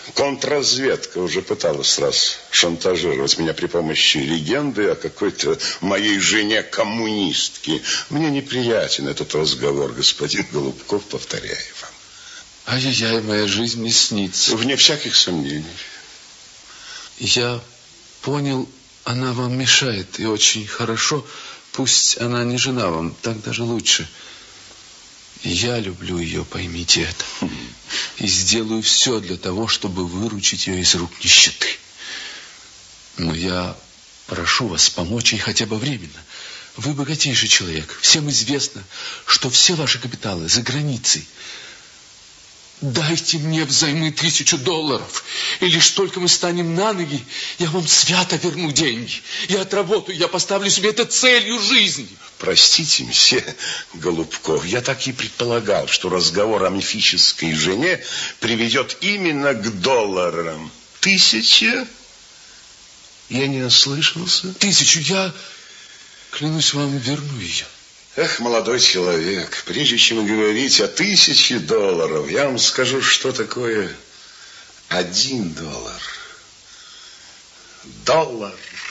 Контрразведка уже пыталась раз шантажировать меня при помощи легенды о какой-то моей жене-коммунистке. Мне неприятен этот разговор, господин Голубков, повторяю вам. Ай-яй-яй, моя жизнь не снится. Вне всяких сомнений. Я понял, она вам мешает, и очень хорошо. Пусть она не жена вам, так даже лучше. Я люблю ее, поймите это. И сделаю все для того, чтобы выручить ее из рук нищеты. Но я прошу вас помочь ей хотя бы временно. Вы богатейший человек. Всем известно, что все ваши капиталы за границей. Дайте мне взаймы $1000. И лишь только мы станем на ноги, я вам свято верну деньги. Я отработаю, я поставлю себе это целью жизни. Простите, мсье Голубков, я так и предполагал, что разговор о мифической жене приведет именно к долларам. 1000? Я не ослышался? 1000, я, клянусь вам, верну ее. Эх, молодой человек, прежде чем говорить о $1000, я вам скажу, что такое $1. Доллар.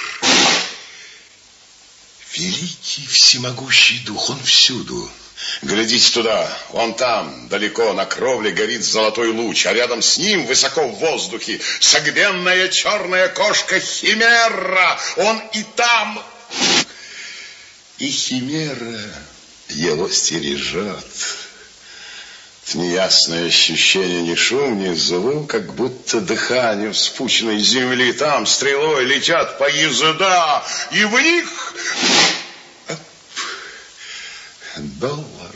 Великий всемогущий дух, он всюду. Глядите туда, вон там, далеко на кровле горит золотой луч, а рядом с ним, высоко в воздухе, согбенная черная кошка Химера. Он и там... И Химера его стережет. Неясное ощущение, ни шум, ни звук, как будто дыхание вспученной земли. Там стрелой летят поезда, и в них... Доллар.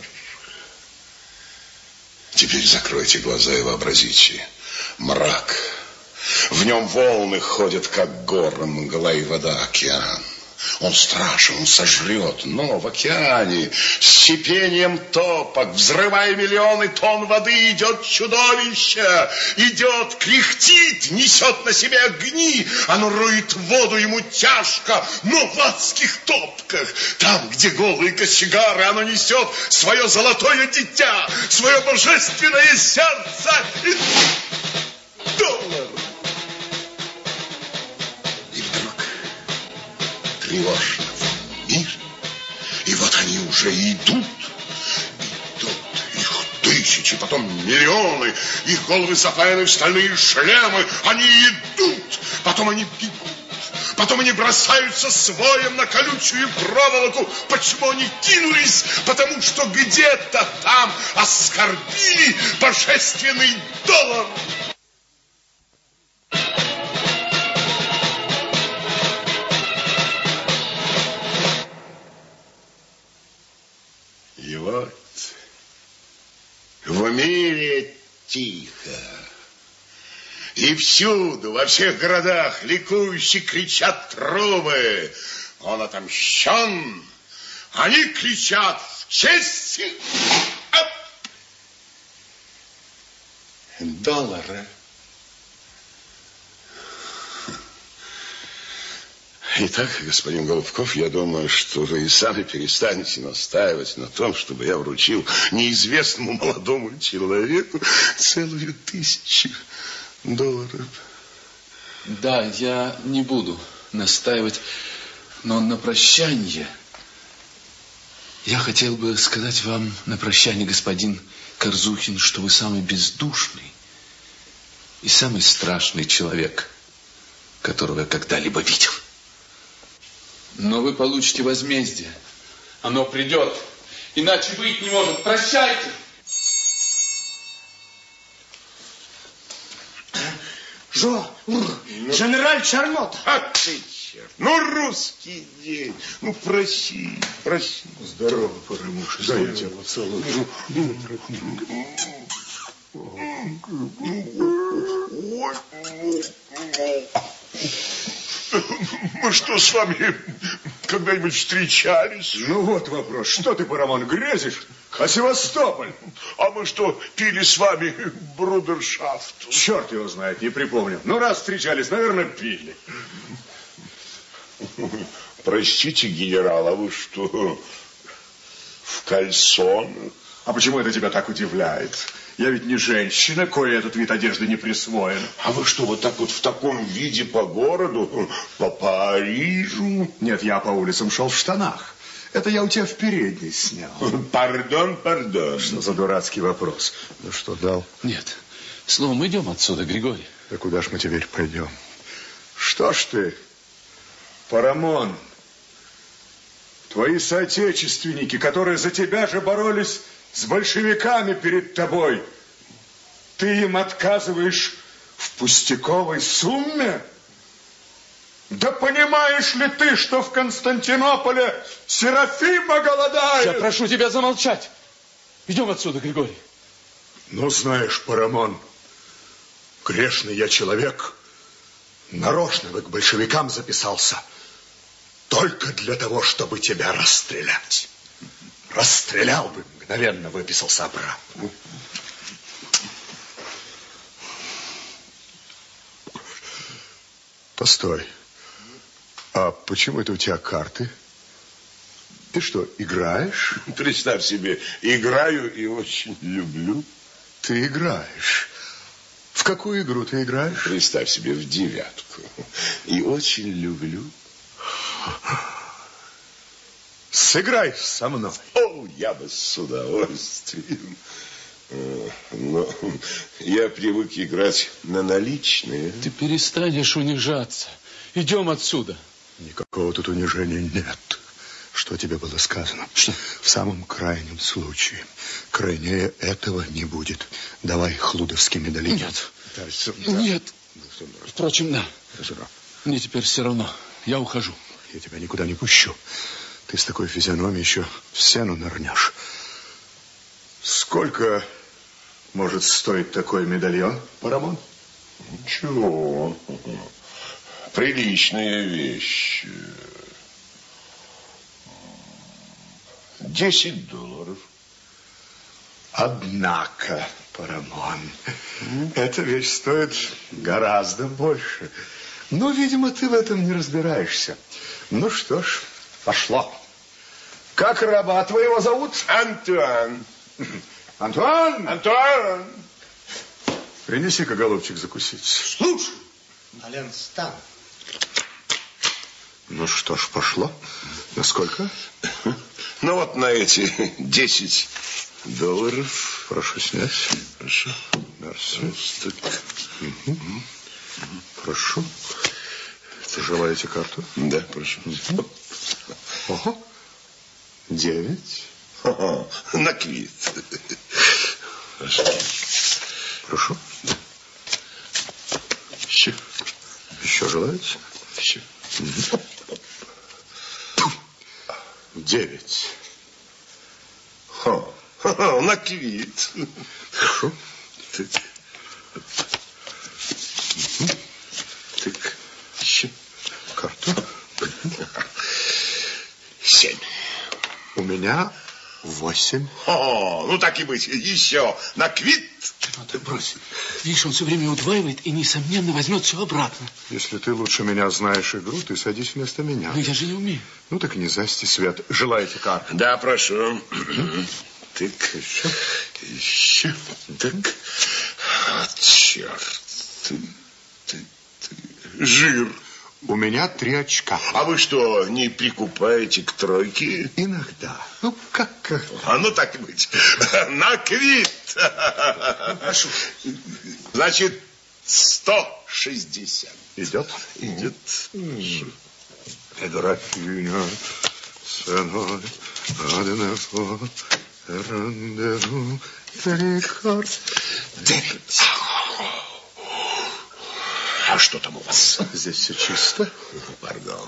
Теперь закройте глаза и вообразите. Мрак. В нем волны ходят, как горы, мгла и вода, океан. Он страшен, он сожрет, но в океане с сипением топок, взрывая миллионы тонн воды, идет чудовище, идет, кряхтит, несет на себе огни, оно роет воду, ему тяжко, но в адских топках, там, где голые кочегары, оно несет свое золотое дитя, свое божественное сердце и доллар. Тревожно в мире. И вот они уже идут, их 1000, потом миллионы, их головы запаяны в стальные шлемы, они идут, потом они бегут, потом они бросаются с воем на колючую проволоку. Почему они кинулись? Потому что где-то там оскорбили божественный доллар. И вот в мире тихо. И всюду, во всех городах ликующе кричат трубы. Он отомщен. Они кричат в честь доллара. Итак, господин Голубков, я думаю, что вы и сами перестанете настаивать на том, чтобы я вручил неизвестному молодому человеку целую $1000. Да, я не буду настаивать, но на прощание я хотел бы сказать вам на прощание, господин Корзухин, что вы самый бездушный и самый страшный человек, которого я когда-либо видел. Но вы получите возмездие. Оно придет. Иначе быть не может. Прощайте. Генераль Чарнот. А ты черт. Ну, русский день. Ну, проси. Здорово, Парамуша. Дай я тебя поцелую. Мы что, с вами когда-нибудь встречались? Ну вот вопрос. Что ты, Парамон, грезишь? А Севастополь? А мы что, пили с вами брудершафт? Черт его знает, не припомню. Ну, раз встречались, наверное, пили. Простите, генерал, а вы что, в кальсонах? А почему это тебя так удивляет? Я ведь не женщина, кое этот вид одежды не присвоен. А вы что, вот так вот в таком виде по городу, по Парижу? Нет, я по улицам шел в штанах. Это я у тебя в передней снял. Пардон, пардон. Что за дурацкий вопрос? Ну что, дал? Нет. Словом, идем отсюда, Григорий. Да куда ж мы теперь пойдем? Что ж ты, Парамон, твои соотечественники, которые за тебя же боролись с большевиками перед тобой, ты им отказываешь в пустяковой сумме? Да понимаешь ли ты, что в Константинополе Серафима голодает? Я прошу тебя замолчать. Идем отсюда, Григорий. Ну, знаешь, Парамон, грешный я человек. Нарочно бы к большевикам записался. Только для того, чтобы тебя расстрелять. Расстрелял бы, мгновенно выписался обратно. Постой. А почему это у тебя карты? Ты что, играешь? Представь себе, играю и очень люблю. Ты играешь. В какую игру ты играешь? Представь себе, в девятку. И очень люблю. Сыграй со мной. О, я бы с удовольствием. Но я привык играть на наличные. Ты перестанешь унижаться. Идем отсюда. Никакого тут унижения нет. Что тебе было сказано? Что? В самом крайнем случае. Крайнее этого не будет. Давай хлудовский медальон. Нет. Нет. Впрочем, да. Мне теперь все равно. Я ухожу. Я тебя никуда не пущу. Ты с такой физиономией еще в сену нырнешь. Сколько может стоить такой медальон, Парамон? Ничего. Приличная вещь. $10. Однако, Парамон, эта вещь стоит гораздо больше. Но, видимо, ты в этом не разбираешься. Ну что ж, пошло. Как раба твоего зовут? Антуан. Антуан? Антуан. Принеси-ка, голубчик, закусить. Слушай. Ален, стан. Ну что ж, пошло. На сколько? Ну вот на эти $10. Прошу снять. Хорошо. Мерси. Так. Прошу. Желаете карту? Да, прошу. Ого. 9. Ага, на квит. Хорошо. Прошу. Еще. Еще желаете? Еще. 9. Ха-ха, на квит. Хорошо. Так. Так. Еще. Карту. 7. У меня 8. О, ну так и быть. Еще на квит. Ну ты брось. Видишь, он все время удваивает и, несомненно, возьмет все обратно. Если ты лучше меня знаешь игру, ты садись вместо меня. Но я же не умею. Ну так не засти свет. Желаете карту? Да, прошу. Так. Еще. Так. Черт. Жир. У меня 3 очка. А вы что, не прикупаете к тройке? Иногда. Ну, как? А ну так и быть. На квит. Прошу. Значит, 160. Идет? Идет. Графиня, ценой, одного рандеву, 3 карты. 9. А что там у вас? Здесь все чисто. Пардон.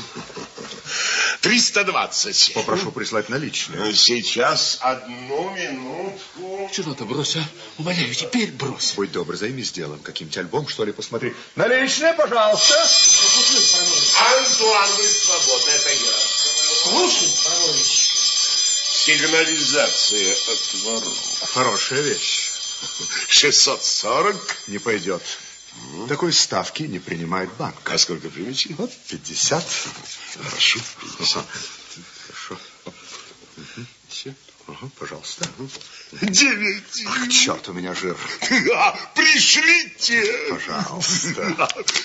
320. Попрошу прислать наличные. Сейчас, одну минутку. Чего-то брось, а? Умоляю, теперь брось. Будь добр, займись делом. Каким-нибудь альбом, что ли, посмотри. Наличные, пожалуйста. Антуан, вы свободны, это я. Слушай, Парамонович. Сигнализация от воров. Хорошая вещь. 640. Не пойдет. Такой ставки не принимает банк. А сколько примете? Вот 50. Хорошо. 50. Хорошо. Все. Пожалуйста. 9. Ах, черт, у меня жир. Пришлите. Пожалуйста.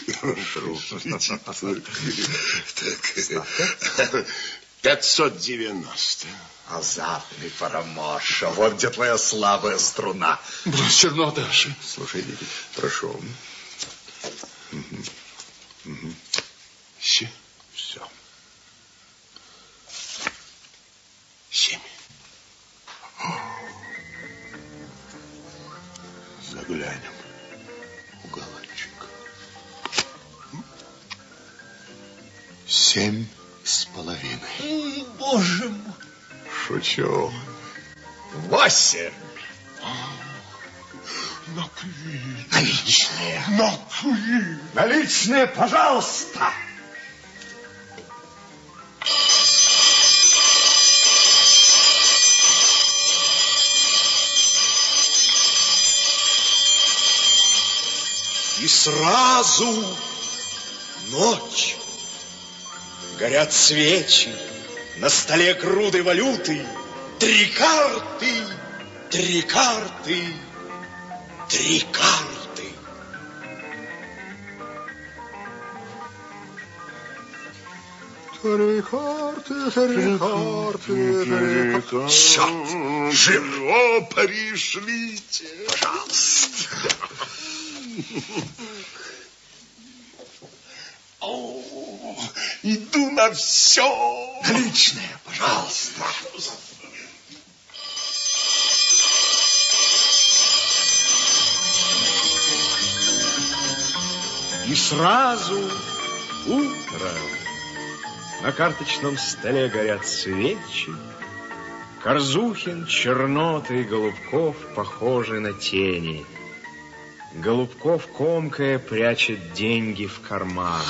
Так. 590. Азартный Парамоша, вот где твоя слабая струна. Брось черно, Даша. Слушай, Никит, прошу. Все. Все. 7. Заглянем в уголочек. 7,5. Боже мой. Шучу. 8. Наличные. Наличные, пожалуйста. И сразу ночь. Горят свечи, на столе груды валюты. 3 карты, 3 карты, 3 карты. Три карты. Черт, жиро пришлите. Пожалуйста. Иду на все. Наличные, пожалуйста. И сразу утро. На карточном столе горят свечи. Корзухин, Чернота и Голубков похожи на тени. Голубков, комкая, прячет деньги в карман.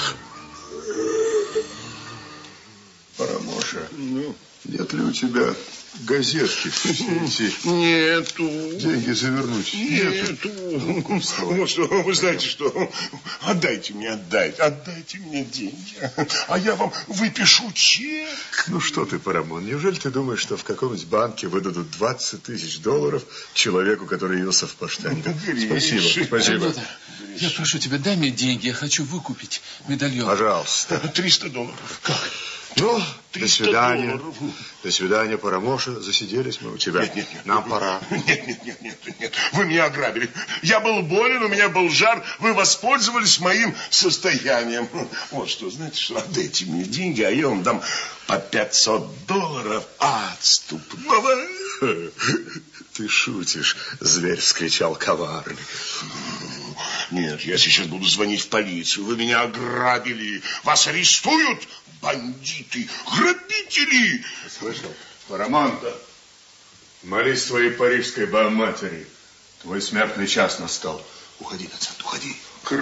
Парамоша, нет ли у тебя газетки? Нету. Деньги завернуть? Нету. Вот что, вы знаете что? Отдайте мне деньги, а я вам выпишу чек. Ну что ты, Парамон, неужели ты думаешь, что в каком-нибудь банке выдадут $20 тысяч человеку, который явился в поштаньке? Спасибо. Чернота, я прошу тебя, дай мне деньги, я хочу выкупить медальон. Пожалуйста. $300. Как? Ну, до свидания. $300. До свидания, Парамоша. Засиделись мы у тебя. Нет. Нам пора. Нет. Вы меня ограбили. Я был болен, у меня был жар. Вы воспользовались моим состоянием. Вот что, знаете что, отдайте мне деньги, а я вам дам по $500 отступного. Ты шутишь, зверь вскричал коварный. Нет, я сейчас буду звонить в полицию. Вы меня ограбили. Вас арестуют, бандиты, грабители. Слышал? Парамон, молись своей парижской богоматери. Твой смертный час настал. Уходи, доцент, уходи.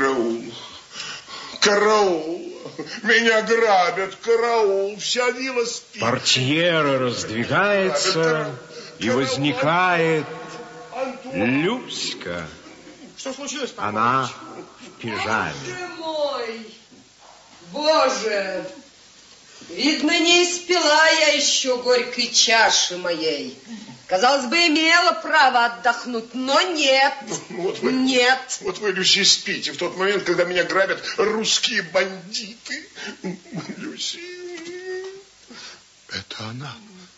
Караул. Меня грабят, караул. Вся вилла спит. Портьера раздвигается, и возникает Люська. Что случилось, Она в пижаме. Боже мой! Боже! Видно, не испила я еще горькой чаши моей. Казалось бы, имела право отдохнуть, но нет. Нет. Вот вы, Люси, спите в тот момент, когда меня грабят русские бандиты. Люси. Это она.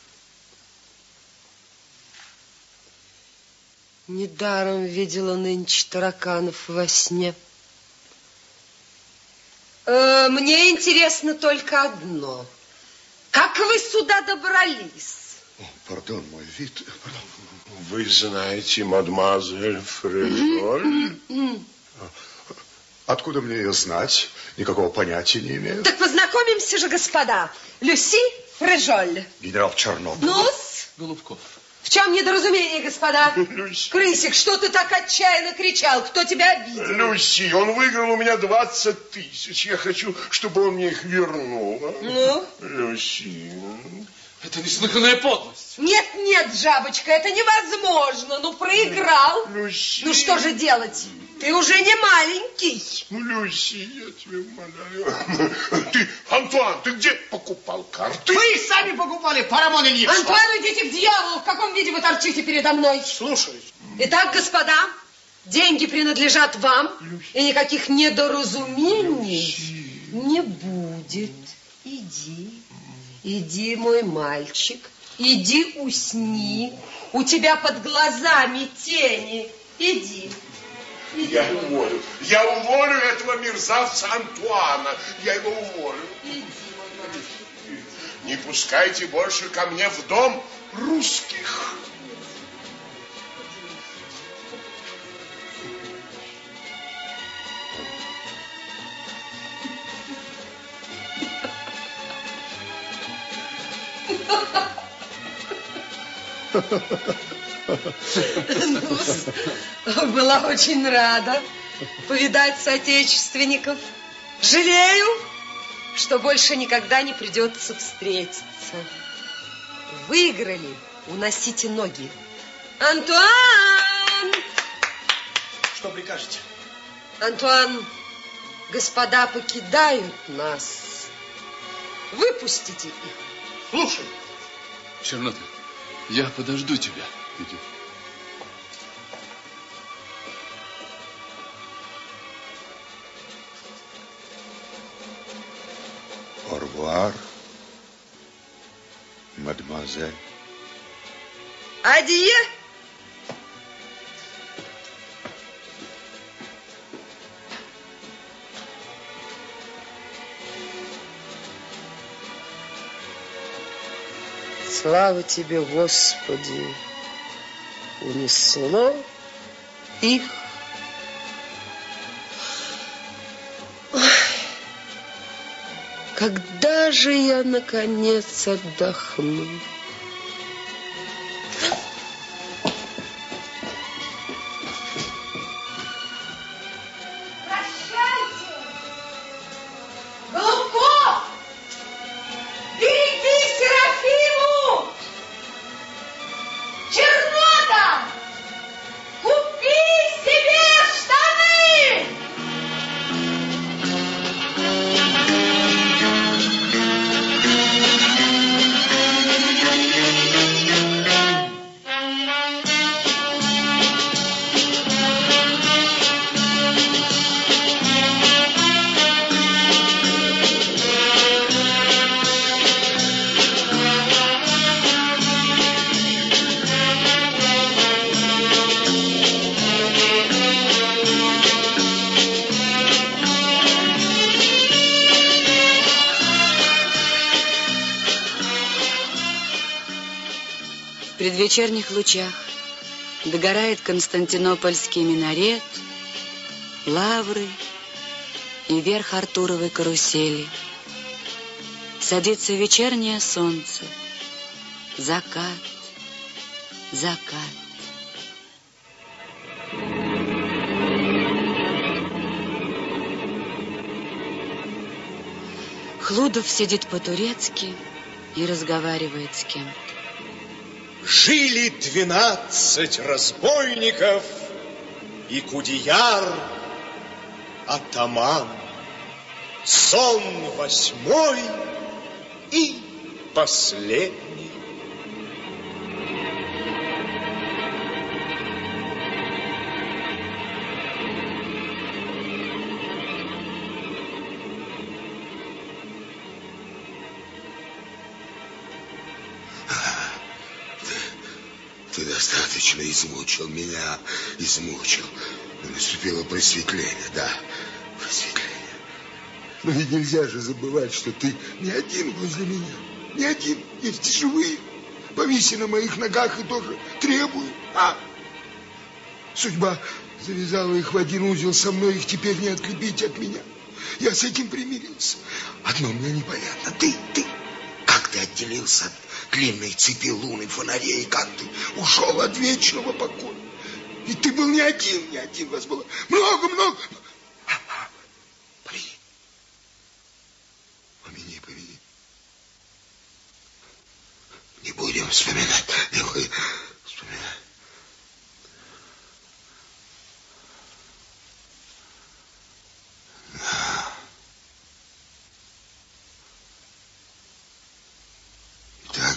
Недаром видела нынче тараканов во сне. Мне интересно только одно. Как вы сюда добрались? Пардон, мой вид. Вы знаете, мадемуазель Фрежоль? Откуда мне ее знать? Никакого понятия не имею. Так познакомимся же, господа. Люси Фрежоль. Генерал Чернов. Ну-с? Голубков. В чем недоразумение, господа? Люси. Крысик, что ты так отчаянно кричал? Кто тебя обидел? Люси, он выиграл у меня 20 тысяч. Я хочу, чтобы он мне их вернул. Ну? Люси. Это неслыханная подлость. Нет, нет, Жабочка, это невозможно. Ну, проиграл. Люси. Ну, что же делать? Ты уже не маленький. Люси, я тебя умоляю. Ты, Антуан, ты где покупал карты? Вы сами покупали, Парамон Ильич. Антуан, идите к дьяволу. В каком виде вы торчите передо мной? Слушай. Итак, господа, деньги принадлежат вам, и никаких недоразумений не будет. Иди. Иди, мой мальчик, иди усни. У тебя под глазами тени. Иди. Я уволю этого мерзавца Антуана. Я его уволю. Иди. Не пускайте больше ко мне в дом русских. Была очень рада повидать соотечественников. Жалею, что больше никогда не придется встретиться. Выиграли, уносите ноги. Антуан! Что прикажете? Антуан, господа покидают нас. Выпустите их. Слушай. Чернота, я подожду тебя. Иди. Орвуар, мадемуазель. Адье! Слава тебе, Господи, унесло их. Ой, когда же я, наконец, отдохну? В предвечерних лучах догорает Константинопольский минарет, лавры и верх Артуровой карусели. Садится вечернее солнце, закат, закат. Хлудов сидит по-турецки и разговаривает с кем-то. Жили 12 разбойников и Кудеяр, атаман. Сон 8 и последний. Ты достаточно измучил меня, измучил. Наступило просветление, да, просветление. Но ведь нельзя же забывать, что ты не один возле меня. Не один, есть и живые. Повиси на моих ногах и тоже требуют. Судьба завязала их в один узел со мной, их теперь не отлепить от меня. Я с этим примирился. Одно мне непонятно. Ты, как ты отделился от длинной цепи лун и фонарей, как ты ушел от вечного покоя? Ведь ты был не один, вас было много. Помяни.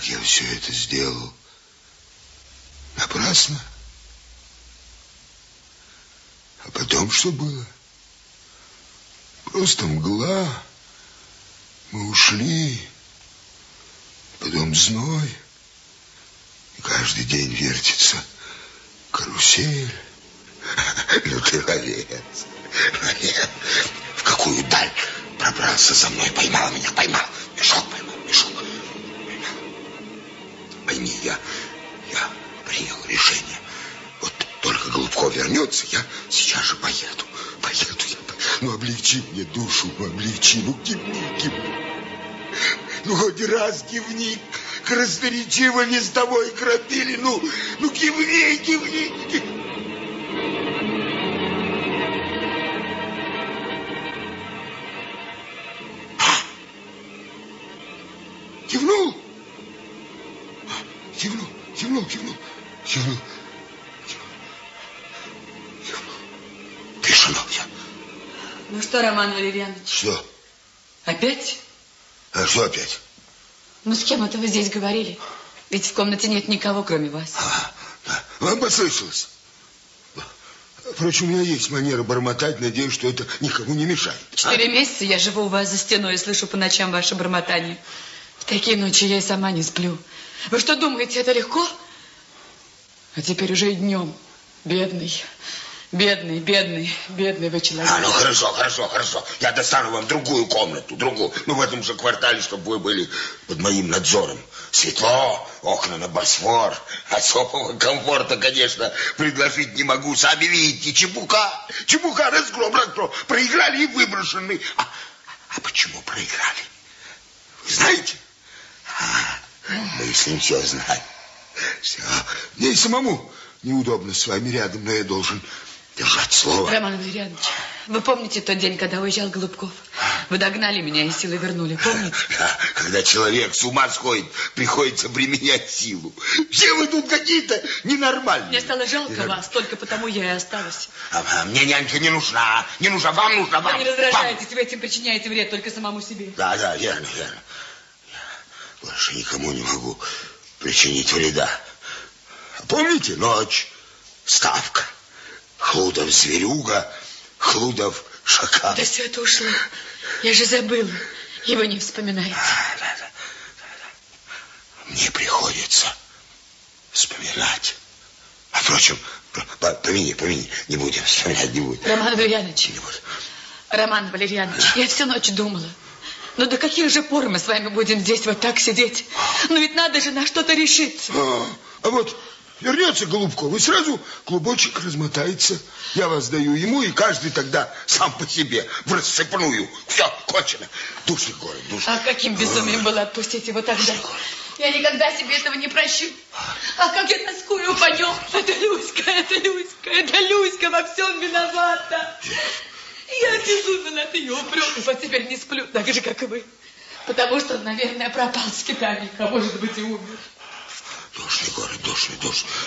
я все это сделал напрасно. А потом что было? Просто мгла. Мы ушли. Потом зной. И каждый день вертится карусель. Ну ты ловец. В какую даль пробрался за мной, поймал меня, поймал. Мешок поймал, мешок. Пойми, я принял решение. Вот только Голубков вернется, я сейчас же поеду. Ну, облегчи мне душу, облегчи. Ну, кивни. Ну, хоть раз кивни. Красноречиво не с тобой грабили. Ну, кивни. Кивнул. Тишина вся. Ну что, Роман Валерьянович? Что? Опять? А что опять? Ну, с кем это вы здесь говорили? Ведь в комнате нет никого, кроме вас. Да. Вам послышалось. Впрочем, у меня есть манера бормотать. Надеюсь, что это никому не мешает. 4 месяца я живу у вас за стеной и слышу по ночам ваше бормотание. В такие ночи я и сама не сплю. Вы что думаете, это легко? А теперь уже и днем. Бедный вы человек. Ну хорошо. Я достану вам другую комнату, другую. Ну, в этом же квартале, чтобы вы были под моим надзором. Светло, окна на Босфор. Особого комфорта, конечно, предложить не могу. Сами видите, чепуха, разгром. Проиграли и выброшены. А почему проиграли? Вы знаете? Мы с ним все знаем. Все. Мне и самому неудобно с вами рядом, но я должен держать слово. Роман Валерьянович, вы помните тот день, когда уезжал Голубков? Вы догнали меня и силой вернули, помните? Да, когда человек с ума сходит, приходится применять силу. Все вы тут какие-то ненормальные. Мне стало жалко вас, только потому я и осталась. Мне нянька не нужна. Вам нужна. Вы не раздражаетесь, вы этим причиняете вред только самому себе. Да, верно. Я больше никому не могу причинить вреда. Помните ночь? Ставка. Хлудов-зверюга, Хлудов-шакал. Да все это ушло. Я же забыла. И вы не вспоминаете. Да. Мне приходится вспоминать. А впрочем, помяни. Не будем вспоминать, не будем. Роман Валерьянович. Не будем. Роман Валерьянович, я всю ночь думала. Ну до каких же пор мы с вами будем здесь вот так сидеть? Ну ведь надо же на что-то решиться. А вот вернется Голубков, и сразу клубочек размотается. Я вас даю ему, и каждый тогда сам по себе, в рассыпную. Все, кончено. Душный город, душный. А каким безумием было отпустить его тогда? Я никогда себе этого не прощу. А как я тоскую по нем. Это Люська во всем виновата. Я обезумела от ее упреков, а теперь не сплю, так же, как и вы. Потому что он, наверное, пропал в скитаниях, а может быть и умер. Душный город, душный.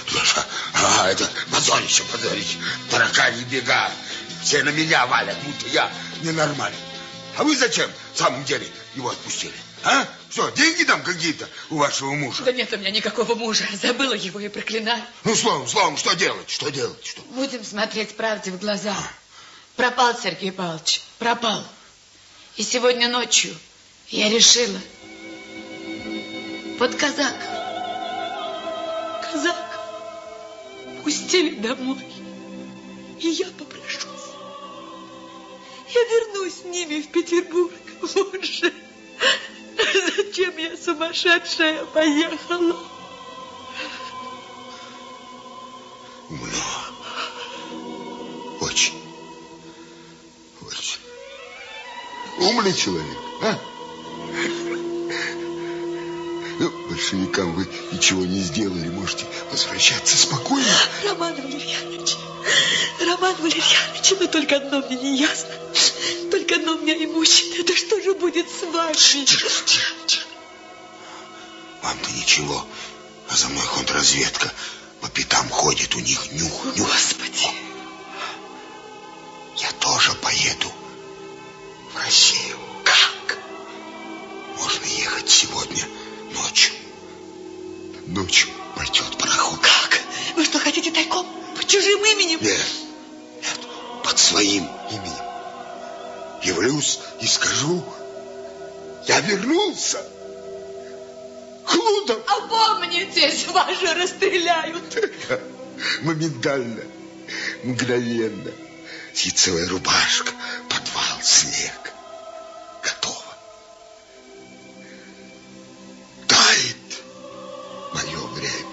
Это позорище. Таракани бега. Все на меня валят, будто я ненормальный. А вы зачем, в самом деле, его отпустили? А? Что, деньги там какие-то у вашего мужа? Да нет у меня никакого мужа. Забыла его и проклинаю. Ну, словом, что делать? Будем смотреть правде в глаза. Пропал Сергей Павлович, пропал. И сегодня ночью я решила. Вот казак пустили домой. И я попрошусь. Я вернусь с ними в Петербург. Боже, зачем я сумасшедшая поехала? Умно. Очень. Умный человек, а? Ну, большевикам вы ничего не сделали, можете возвращаться спокойно. Роман Валерьянович, ну только одно мне не ясно. Только одно меня и мучит. Это что же будет с вами? Тихо. Вам-то ничего, а за мной контрразведка по пятам ходит, у них нюх. Господи. Я тоже поеду в Россию. Как? Можно ехать сегодня ночью. ночью пойдет пароход. Как? Вы что, хотите тайком? Под чужим именем? Нет, под своим именем. Явлюсь и скажу, я вернулся. Хлудов! Опомнитесь, вас же расстреляют. Моментально, мгновенно. Ситцевая рубашка, подвал, снег. Готово. Тает мое время.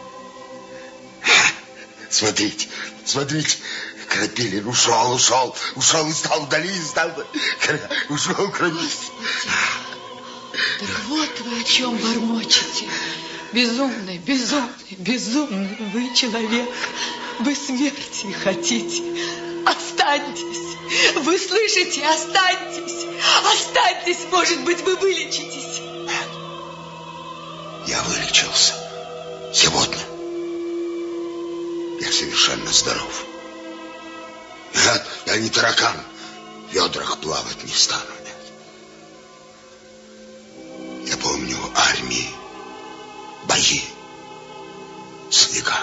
Смотрите, смотрите. Крапилин ушел и стал вдали, ушел Крапилин. Так вот вы о чем бормочете. Безумный, безумный, безумный вы человек. Вы смерти хотите. Останьтесь. Вы слышите? Останьтесь. Останьтесь, может быть, вы вылечитесь. Я вылечился. Сегодня. Я совершенно здоров. Я не таракан. В ведрах плавать не стану. Я помню армии, бои, снега.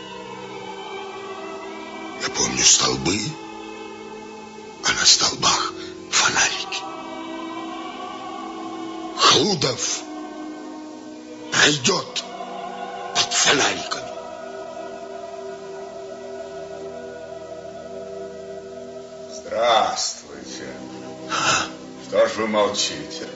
Я помню столбы, а на столбах фонарики. Хлудов пройдет под фонариками. Здравствуйте. Что ж вы молчите?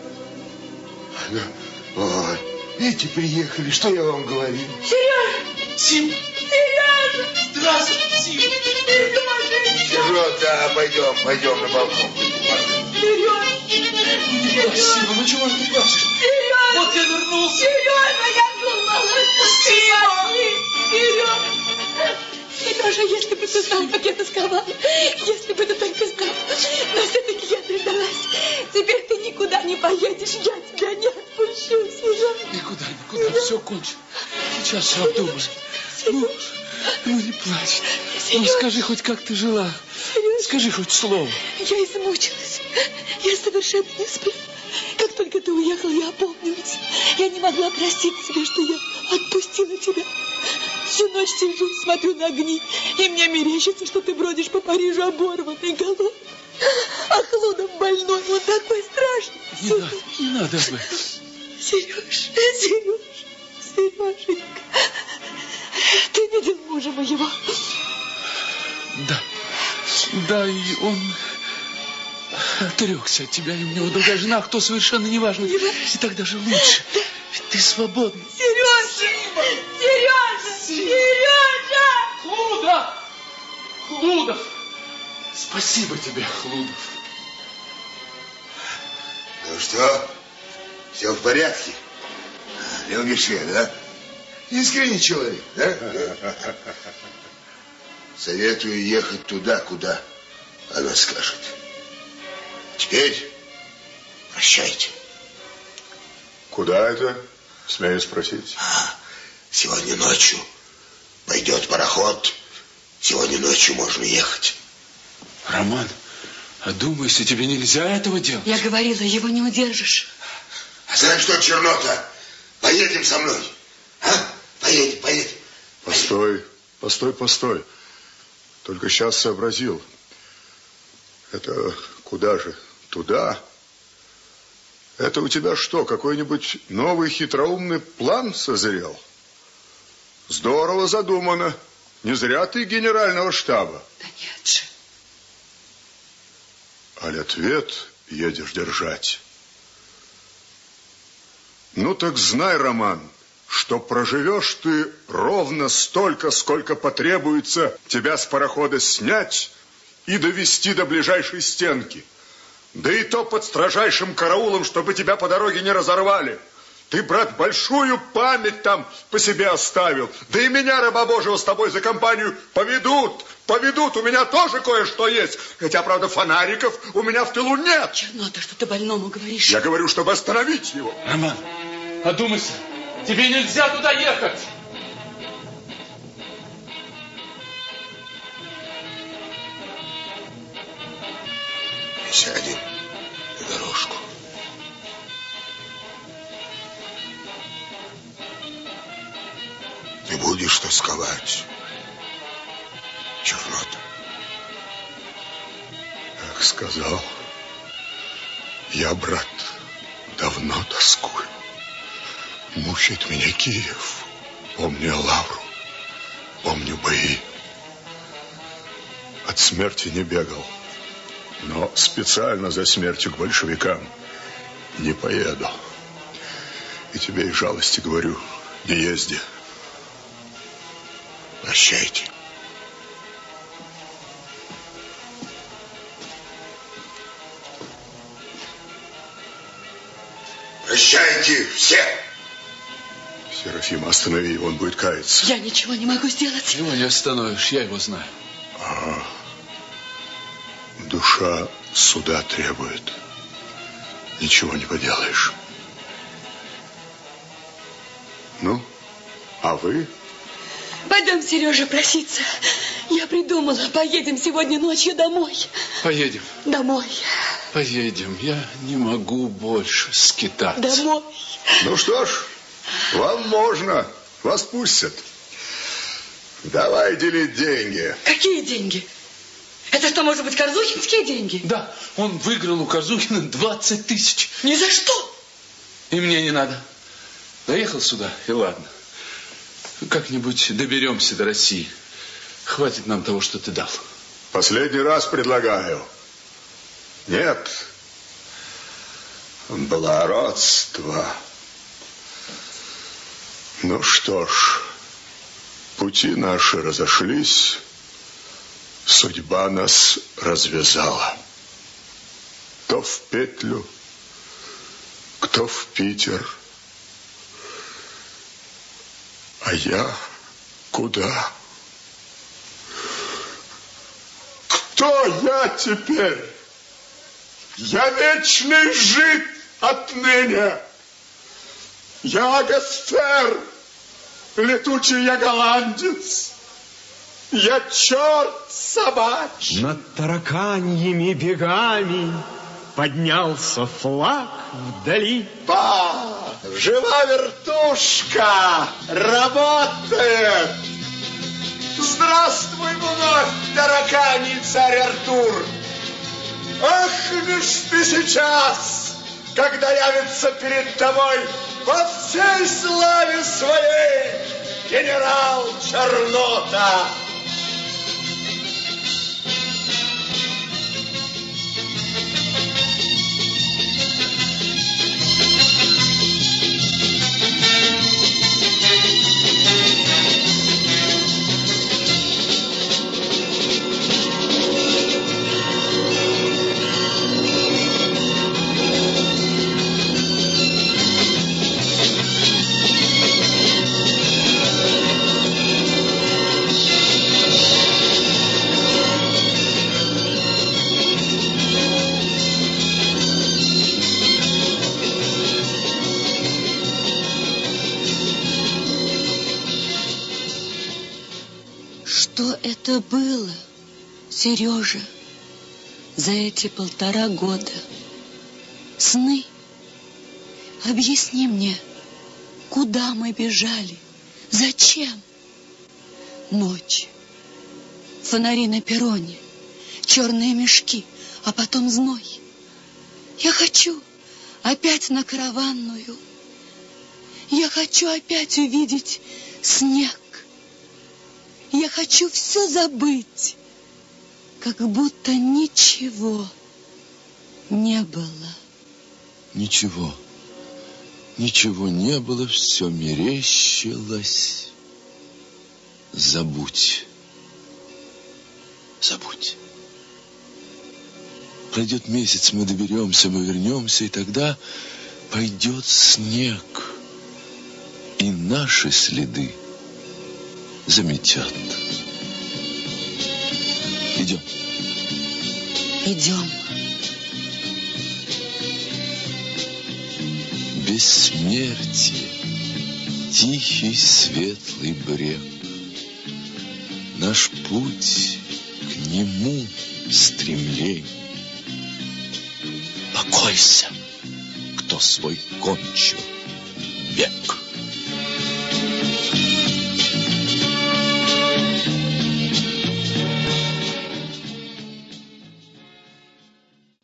Ой, эти приехали, что я вам говорил? Сережа! Сим! Сережа! Здравствуйте, Сим! Ты тоже! Сереж, да, пойдем на балкон. Сережа! Спасибо, ну чего же ты плачешь? Сережа! Вот я вернулся! Сережа, я думала, что ты спаси! Сережа! Сережа, если бы ты знал, как я тосковала, если бы ты только знал, но все-таки я дождалась. Теперь ты никуда не поедешь, я тебя не отпущу, Сережа. Никуда, все кончено. Сейчас все обдумаем. Ну, не плачь. Ну, скажи хоть, как ты жила. Сережа. Скажи хоть слово. Я измучилась. Я совершенно не сплю. Как только ты уехал, я опомнилась. Я не могла простить себе, что я отпустила тебя. Всю ночь сижу, смотрю на огни, и мне мерещится, что ты бродишь по Парижу оборванной головой. А Хлудов больной, он такой страшный. Не надо об этом. Сереженька, ты видел мужа моего? Да, и он отрекся от тебя, и у него другая жена, кто совершенно не важно. И так даже лучше. Ведь ты свободна. Сережа! Хлудов! Спасибо тебе, Хлудов. Ну что, все в порядке? Любишь ее, да? Искренний человек, да? Советую ехать туда, куда она скажет. Теперь прощайте. Куда это? Смею спросить. Сегодня ночью пойдет пароход. Сегодня ночью можно ехать. Роман, одумайся, тебе нельзя этого делать. Я говорила, его не удержишь. А знаешь что, Чернота, поедем со мной. Поедем. Постой. Только сейчас сообразил. Это куда же? Туда? Это у тебя что, какой-нибудь новый хитроумный план созрел? Здорово задумано. Не зря ты генерального штаба. Да нет же. Аль ответ едешь держать. Ну так знай, Роман, что проживешь ты ровно столько, сколько потребуется тебя с парохода снять и довести до ближайшей стенки. Да и то под строжайшим караулом, чтобы тебя по дороге не разорвали. Ты, брат, большую память там по себе оставил. Да и меня, раба Божьего, с тобой за компанию поведут. У меня тоже кое-что есть. Хотя, правда, фонариков у меня в тылу нет. Чернота, что ты больному говоришь? Я говорю, чтобы остановить его. Роман, одумайся. Тебе нельзя туда ехать. Сядем на дорожку. будешь тосковать. Чернота. Как сказал, я, брат, давно тоскую. Мучает меня Киев. Помню Лавру, помню бои. От смерти не бегал, но специально за смертью к большевикам не поеду. И тебе из жалости говорю, не езди. Прощайте. Прощайте все. Серафима, останови его, он будет каяться. Я ничего не могу сделать. Его не остановишь, я его знаю. Душа суда требует. Ничего не поделаешь. Ну, а вы? Пойдем, Сережа, проситься. Я придумала, поедем сегодня ночью домой. Поедем. Домой. Поедем. Я не могу больше скитаться. Домой. Ну что ж, вам можно. Вас пустят. Давай делить деньги. Какие деньги? Это что, может быть, корзухинские деньги? Да, он выиграл у Корзухина 20 тысяч. Ни за что. И мне не надо. Доехал сюда, и ладно. Как-нибудь доберемся до России. Хватит нам того, что ты дал. Последний раз предлагаю. Нет. Благородство. Ну что ж, пути наши разошлись. Судьба нас развязала. Кто в петлю, кто в Питер. А я куда? Кто я теперь? Я вечный жид отныне. Я Гастер, летучий я голландец. Я черт собачий. Над тараканьими бегами поднялся флаг вдали. Ба, жива вертушка, работает. Здравствуй вновь, тараканий царь Артур. Ах, лишь ты сейчас, когда явится перед тобой во всей славе своей генерал Чернота. Что это было, Сережа, за эти 1,5 года? Сны? Объясни мне, куда мы бежали? Зачем? Ночь. Фонари на перроне, черные мешки, а потом зной. Я хочу опять на Караванную. Я хочу опять увидеть снег. Я хочу все забыть, как будто ничего не было. Ничего. Ничего не было, все мерещилось. Забудь. Забудь. Пройдет месяц, мы доберемся, мы вернемся, и тогда пойдет снег, и наши следы заметят. Идем. Идем. Бессмертие, тихий светлый брег. Наш путь к нему стремление. Покойся, кто свой кончил век.